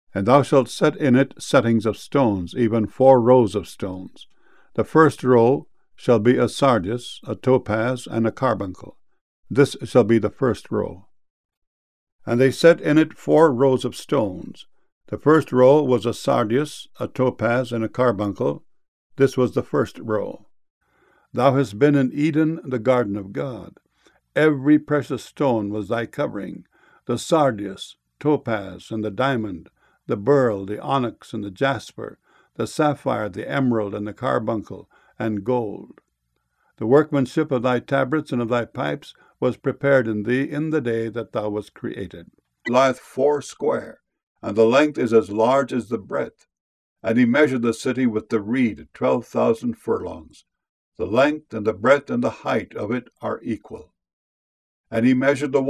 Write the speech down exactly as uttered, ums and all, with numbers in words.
And thou shalt set in it settings of stones, even four rows of stones. The first row shall be a sardius, a topaz, and a carbuncle. This shall be the first row. And they set in it four rows of stones. The first row was a sardius, a topaz, and a carbuncle. This was the first row. Thou hast been in Eden, the garden of God. Every precious stone was thy covering, the sardius, topaz, and the diamond, the beryl, the onyx, and the jasper, the sapphire, the emerald, and the carbuncle, and gold. The workmanship of thy tabrets and of thy pipes was prepared in thee in the day that thou wast created. It lieth four square, and the length is as large as the breadth. And he measured the city with the reed, twelve thousand furlongs. The length and the breadth and the height of it are equal. And he measured the